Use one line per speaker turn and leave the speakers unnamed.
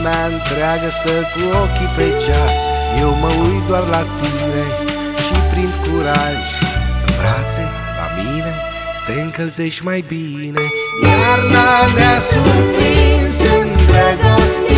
mea întreagă stă cu ochii pe ceas. Eu mă uit doar la tine și prind curaj. În brațe, la mine, te încălzești mai bine. Iarna ne-a surprins îndrăgostit.